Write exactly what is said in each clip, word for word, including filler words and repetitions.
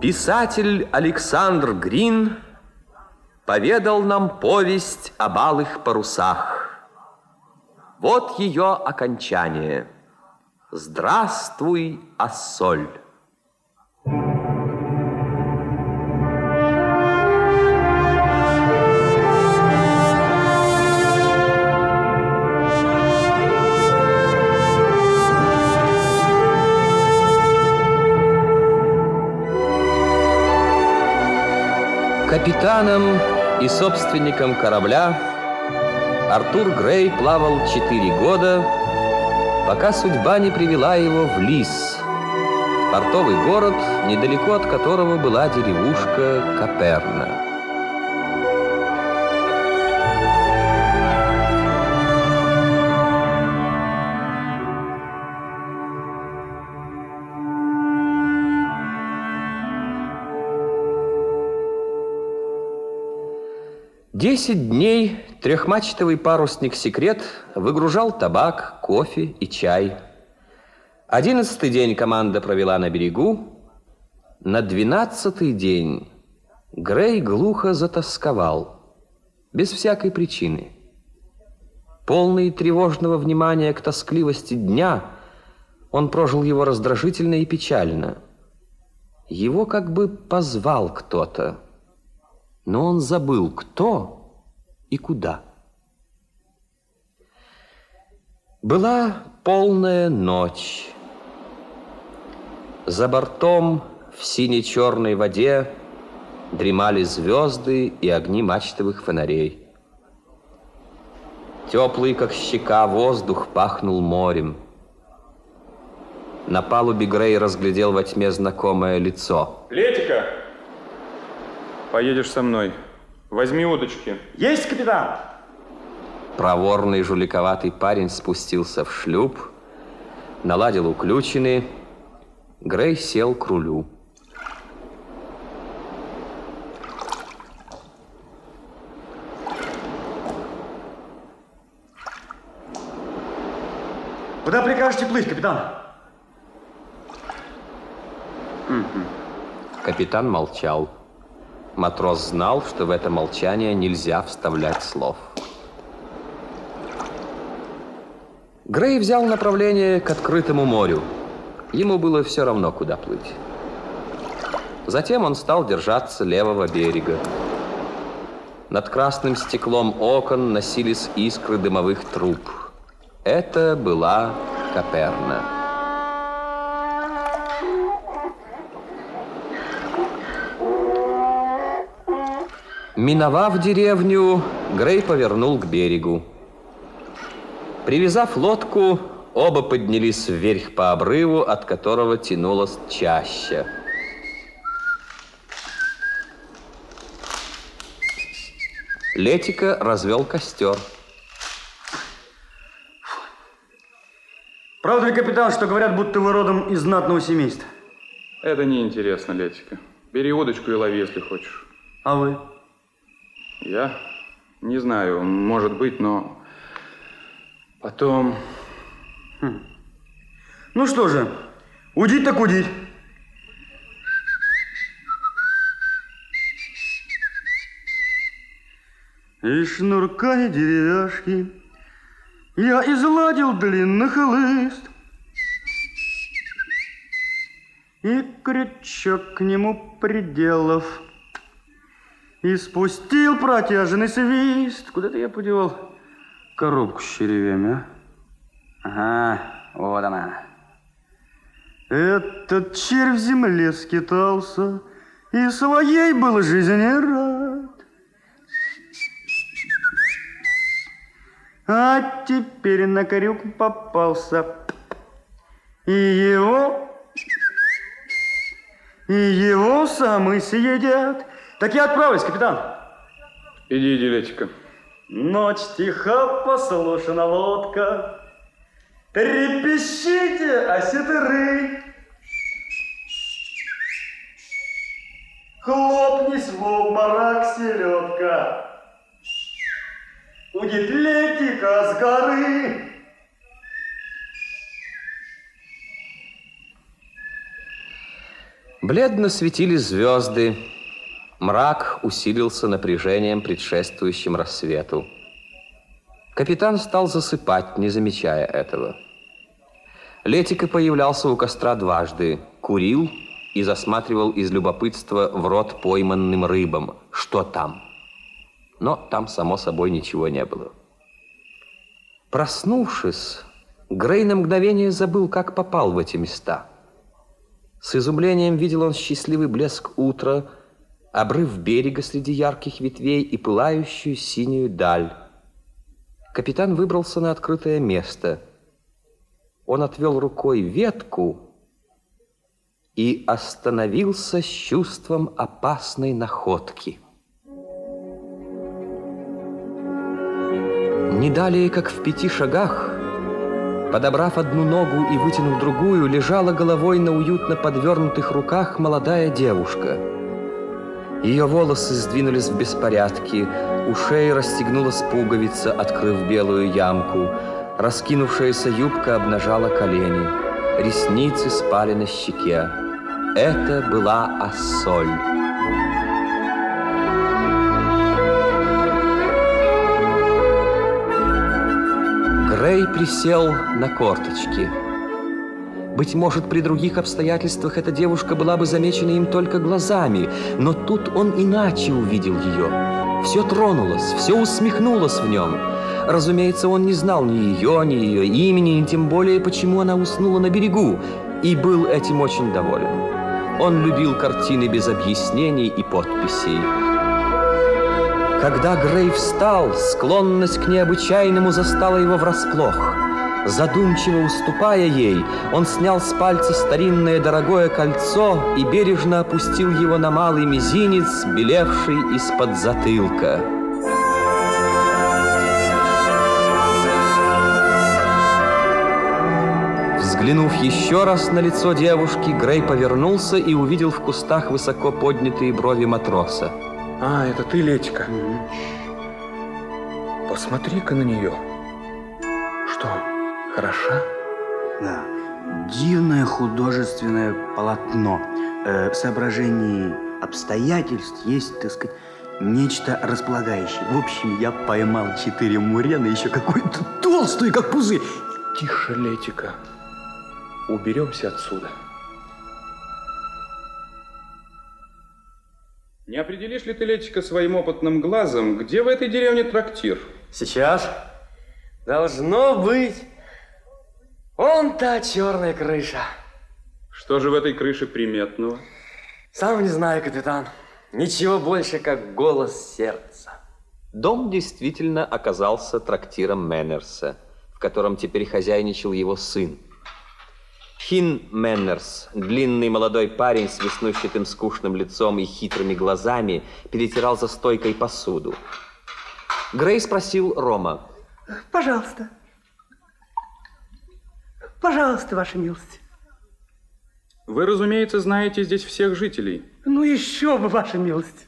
Писатель Александр Грин поведал нам повесть о алых парусах. Вот ее окончание. Здравствуй, Ассоль. Капитаном и собственником корабля Артур Грей плавал четыре года, пока судьба не привела его в Лис, портовый город, недалеко от которого была деревушка Каперна. Десять дней трехмачтовый парусник «Секрет» выгружал табак, кофе и чай. Одиннадцатый день команда провела на берегу. На двенадцатый день Грей глухо затосковал, без всякой причины. Полный тревожного внимания к тоскливости дня, он прожил его раздражительно и печально. Его как бы позвал кто-то, но он забыл, кто и куда. Была полная ночь. За бортом в сине-черной воде дремали звезды и огни мачтовых фонарей. Теплый, как щека, воздух пахнул морем. На палубе Грей разглядел во тьме знакомое лицо. Летика! Поедешь со мной. Возьми удочки. Есть, капитан! Проворный жуликоватый парень спустился в шлюп, наладил уключины. Грей сел к рулю. Куда прикажете плыть, капитан? Капитан молчал. Матрос знал, что в это молчание нельзя вставлять слов. Грей взял направление к открытому морю. Ему было все равно, куда плыть. Затем он стал держаться левого берега. Над красным стеклом окон носились искры дымовых труб. Это была Каперна. Миновав деревню, Грей повернул к берегу. Привязав лодку, оба поднялись вверх по обрыву, от которого тянулась чаща. Летика развел костер. Правда ли, капитан, что говорят, будто вы родом из знатного семейства? Это неинтересно, Летика. Бери удочку и лови, если хочешь. А вы? Я? Не знаю, может быть, но потом... Хм. Ну что же, удить так удить. И шнурка, и деревяшки я изладил длинный хлыст, и крючок к нему приделав, и спустил протяжный свист. Куда-то я подевал коробку с червями, а? Ага, вот она. Этот червь в земле скитался и своей был жизни рад. А теперь на крюк попался, и его, и его самы съедят. Так я отправлюсь, капитан. Иди, иди, Летика. Ночь тиха, послушна лодка, трепещите, осетры. Хлопнись в обморок, селедка, удит Летика с горы. Бледно светили звезды. Мрак усилился напряжением, предшествующим рассвету. Капитан стал засыпать, не замечая этого. Летико появлялся у костра дважды, курил и засматривал из любопытства в рот пойманным рыбам. Что там? Но там, само собой, ничего не было. Проснувшись, Грей на мгновение забыл, как попал в эти места. С изумлением видел он счастливый блеск утра, обрыв берега среди ярких ветвей и пылающую синюю даль. Капитан выбрался на открытое место. Он отвел рукой ветку и остановился с чувством опасной находки. Не далее, как в пяти шагах, подобрав одну ногу и вытянув другую, лежала головой на уютно подвернутых руках молодая девушка. Ее волосы сдвинулись в беспорядке, у шеи расстегнулась пуговица, открыв белую ямку. Раскинувшаяся юбка обнажала колени. Ресницы спали на щеке. Это была Ассоль. Грей присел на корточки. Быть может, при других обстоятельствах эта девушка была бы замечена им только глазами, но тут он иначе увидел ее. Все тронулось, все усмехнулось в нем. Разумеется, он не знал ни ее, ни ее имени, ни тем более, почему она уснула на берегу, и был этим очень доволен. Он любил картины без объяснений и подписей. Когда Грей встал, склонность к необычайному застала его врасплох. Задумчиво уступая ей, он снял с пальца старинное дорогое кольцо и бережно опустил его на малый мизинец, белевший из-под затылка. Взглянув еще раз на лицо девушки, Грей повернулся и увидел в кустах высоко поднятые брови матроса. А, это ты, Летико? Мгм. Посмотри-ка на нее. Что, хороша? Да. Дивное художественное полотно. Э, в соображении обстоятельств есть, так сказать, нечто располагающее. В общем, я поймал четыре мурена, еще какую-то толстую, как пузырь. Тише, Летико. Уберемся отсюда. Не определишь ли ты, Летико, своим опытным глазом, где в этой деревне трактир? Сейчас должно быть вон та черная крыша. Что же в этой крыше приметного? Сам не знаю, капитан. Ничего больше, как голос сердца. Дом действительно оказался трактиром Мэннерса, в котором теперь хозяйничал его сын. Хин Мэннерс, длинный молодой парень с веснущатым скучным лицом и хитрыми глазами, перетирал за стойкой посуду. Грей спросил Рома. Пожалуйста. Пожалуйста, ваша милость. Вы, разумеется, знаете здесь всех жителей. Ну еще бы, ваша милость.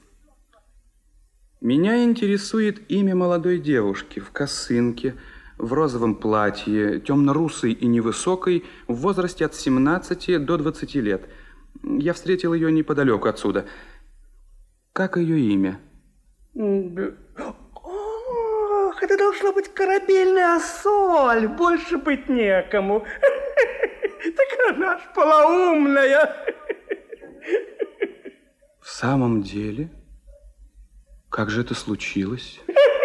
Меня интересует имя молодой девушки в косынке, в розовом платье, темно-русой и невысокой, в возрасте от семнадцати до двадцати лет. Я встретил ее неподалеку отсюда. Как ее имя? Ох, это должна быть корабельная Ассоль. Больше быть некому. Так она ж полоумная. В самом деле? Как же это случилось?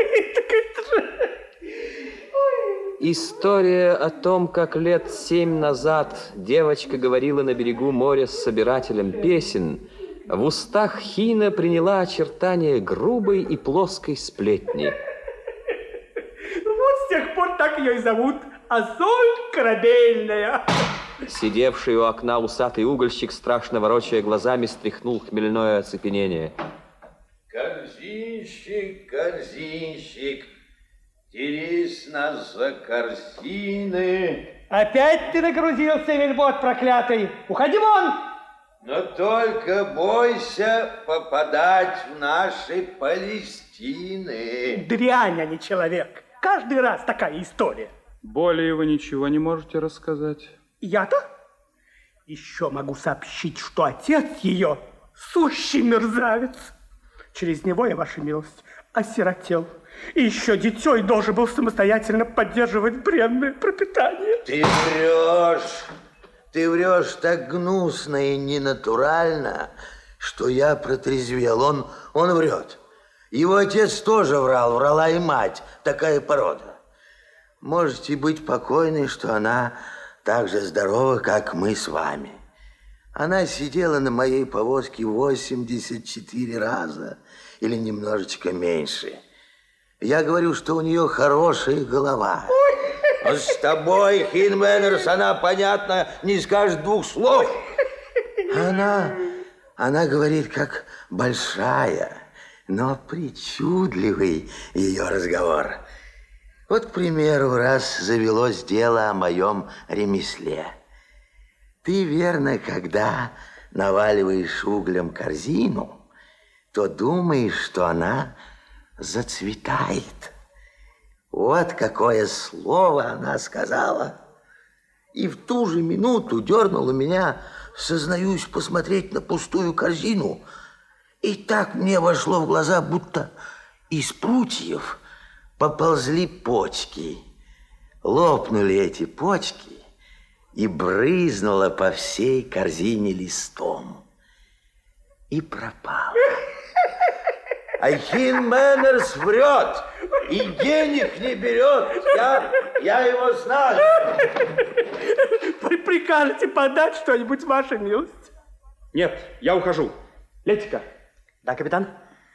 История о том, как лет семь назад девочка говорила на берегу моря с собирателем песен, в устах Хина приняла очертания грубой и плоской сплетни. Вот с тех пор так ее и зовут. Ассоль корабельная. Сидевший у окна усатый угольщик, страшно ворочая глазами, стряхнул хмельное оцепенение. Корзинщик, корзинщик, терись нас за корзины. Опять ты нагрузился, вельбот проклятый. Уходи вон! Но только бойся попадать в наши Палестины. Дрянь, а не человек. Каждый раз такая история. Более вы ничего не можете рассказать? Я-то? Еще могу сообщить, что отец ее сущий мерзавец. Через него я, ваша милость, осиротел. И еще дитё и должен был самостоятельно поддерживать бренное пропитание. Ты врешь. Ты врешь так гнусно и ненатурально, что я протрезвел. Он, он врет. Его отец тоже врал, врала и мать. Такая порода. Можете быть покойны, что она так же здорова, как мы с вами. Она сидела на моей повозке восемьдесят четыре раза, или немножечко меньше. Я говорю, что у нее хорошая голова. Но с тобой, Хинмэннерс, она, понятно, не скажет двух слов. Она, она говорит, как большая, но причудливый ее разговор. Вот, к примеру, раз завелось дело о моем ремесле. Ты, верно, когда наваливаешь углем корзину, то думаешь, что она зацветает. Вот какое слово она сказала. И в ту же минуту дернула меня, сознаюсь, посмотреть на пустую корзину. И так мне вошло в глаза, будто из прутьев поползли почки. Лопнули эти почки, и брызнуло по всей корзине листом. И пропало. А Хинмэннерс врет и денег не берет. Я, я его знаю. Вы прикажете подать что-нибудь, ваша милость? Нет, я ухожу. Летика. Да, капитан?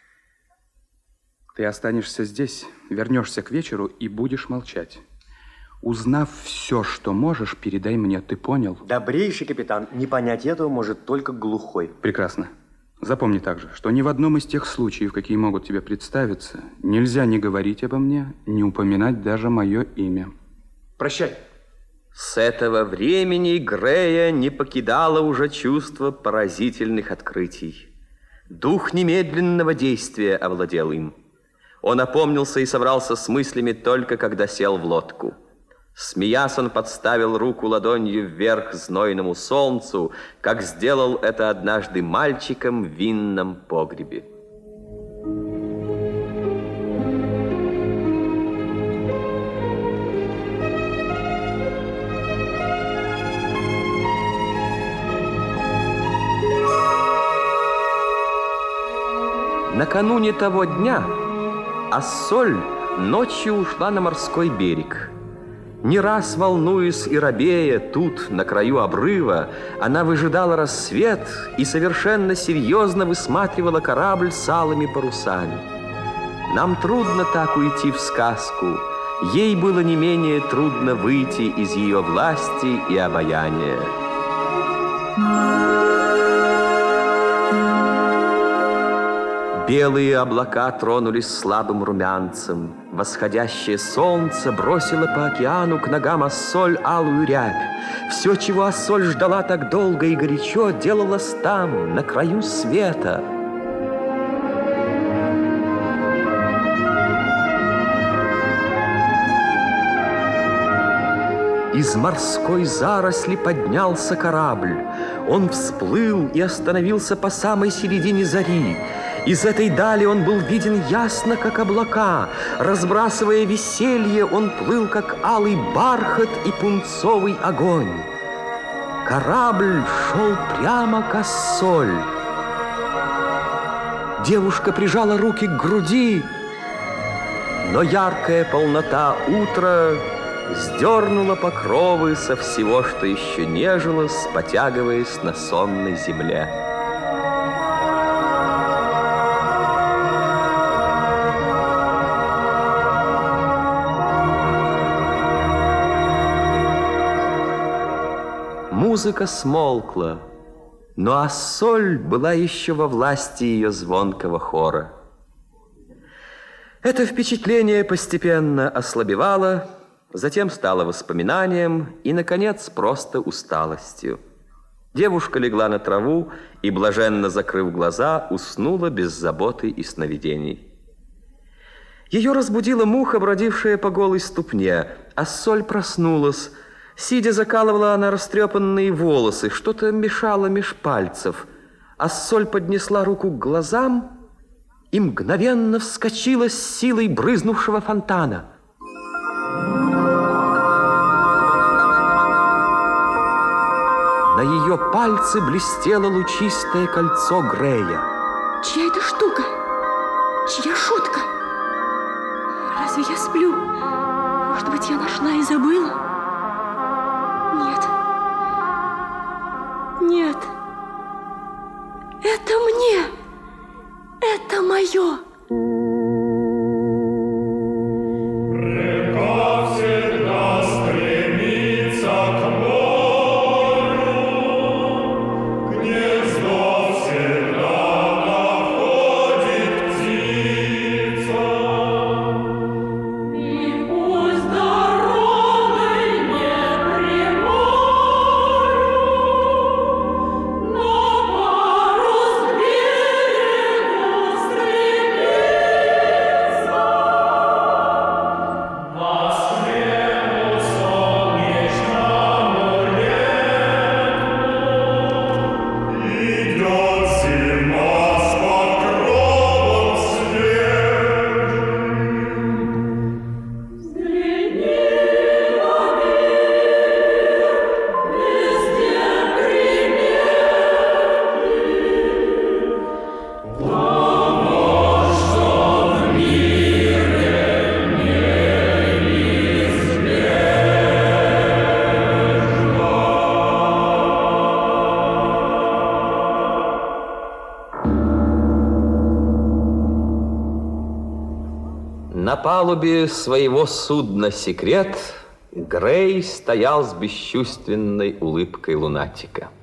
Ты останешься здесь, вернешься к вечеру и будешь молчать. Узнав все, что можешь, передай мне, ты понял? Добрейший капитан, не понять этого может только глухой. Прекрасно. Запомни также, что ни в одном из тех случаев, какие могут тебе представиться, нельзя не говорить обо мне, не упоминать даже мое имя. Прощай. С этого времени Грея не покидало уже чувство поразительных открытий. Дух немедленного действия овладел им. Он опомнился и собрался с мыслями только когда сел в лодку. Смеясь, он подставил руку ладонью вверх знойному солнцу, как сделал это однажды мальчиком в винном погребе. Накануне того дня Ассоль ночью ушла на морской берег. Не раз волнуясь и робея тут, на краю обрыва, она выжидала рассвет и совершенно серьезно высматривала корабль с алыми парусами. Нам трудно так уйти в сказку. Ей было не менее трудно выйти из ее власти и обаяния. Белые облака тронулись слабым румянцем. Восходящее солнце бросило по океану к ногам Ассоль алую рябь. Все, чего Ассоль ждала так долго и горячо, делалось там, на краю света. Из морской заросли поднялся корабль. Он всплыл и остановился по самой середине зари. Из этой дали он был виден ясно, как облака. Разбрасывая веселье, он плыл, как алый бархат и пунцовый огонь. Корабль шел прямо к Ассоль. Девушка прижала руки к груди, но яркая полнота утра сдернула покровы со всего, что еще нежилось, потягиваясь на сонной земле. Музыка смолкла, но Ассоль была еще во власти ее звонкого хора. Это впечатление постепенно ослабевало, затем стало воспоминанием и, наконец, просто усталостью. Девушка легла на траву и, блаженно закрыв глаза, уснула без заботы и сновидений. Ее разбудила муха, бродившая по голой ступне. Ассоль проснулась. Сидя, закалывала она растрепанные волосы, что-то мешало меж пальцев, а Соль поднесла руку к глазам и мгновенно вскочила с силой брызнувшего фонтана. На ее пальце блестело лучистое кольцо Грея. Чья это штука? Чья шутка? Разве я сплю? Может быть, я нашла и забыла? Нет. Нет. Это мне. Это мое. На палубе своего судна «Секрет» Грей стоял с бесчувственной улыбкой лунатика.